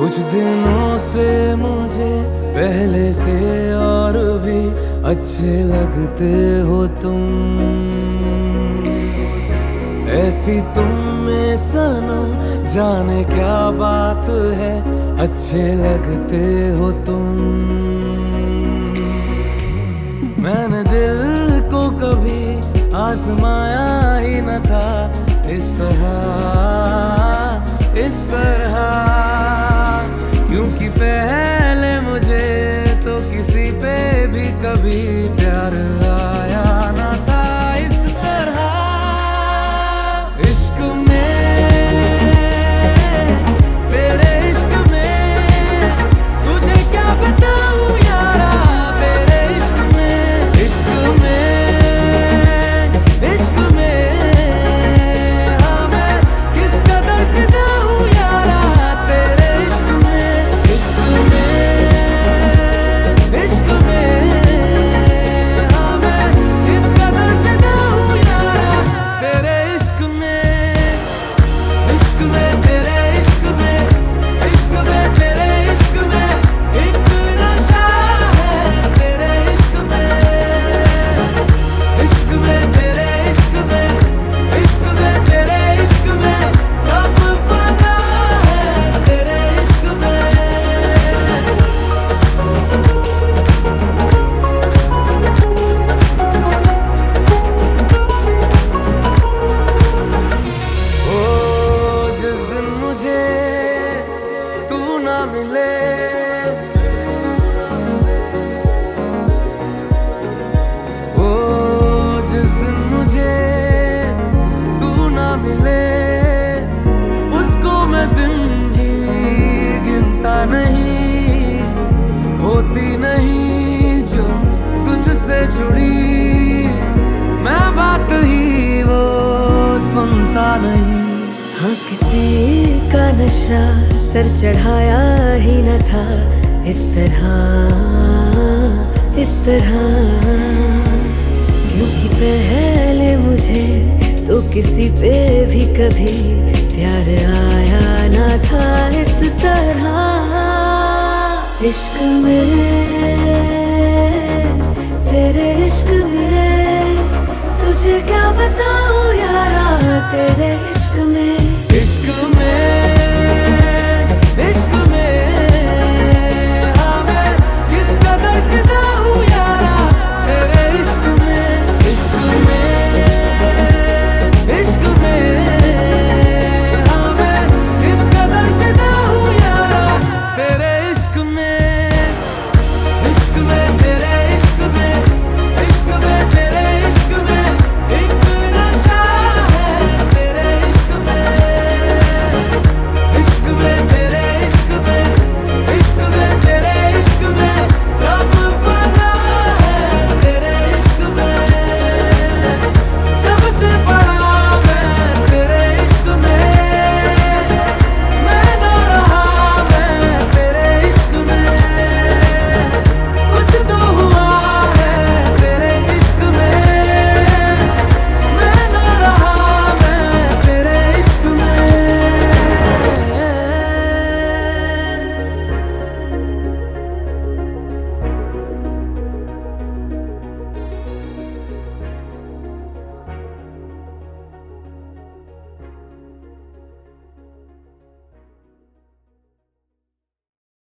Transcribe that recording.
कुछ दिनों से मुझे पहले से और भी अच्छे लगते हो तुम। ऐसी तुम में सनम जाने क्या बात है, अच्छे लगते हो तुम। मैंने दिल को कभी आजमाया ही न था इस तरह, क्योंकि पहले मुझे तो किसी पे भी कभी प्यार आया न था इस तरह। इश्क में, तेरे इश्क में तुझे क्या बताऊं यारा, तेरे इश्क में, इश्क में, इश्क में हाँ मैं किस कदर फिदा हूँ यारा, तेरे इश्क में, इश्क में, इश्क में हाँ मैं किस कदर फिदा हूँ यारा, तेरे इश्क में, इश्क में, तेरे इश्क में, इश्क में, तेरे इश्क में एक नशा है, तेरे इश्क में, इश्क में, तेरे इश्क में, इश्क में, तेरे इश्क में सब फना है, तेरे इश्क में। ओ जिस दिन मुझे तू ना मिले, ओ जिस दिन मुझे तू ना मिले, उसको मैं दिन ही गिनता नहीं, होती नहीं जो तुझसे जुड़ी मैं बात ही वो सुनता नहीं। हाँ किसी का नशा सर चढ़ाया ही न था इस तरह, क्योंकि पहले मुझे तो किसी पे भी कभी प्यार आया न था इस तरह। इश्क में, तेरे इश्क में तुझे क्या बताऊं यारा, तेरे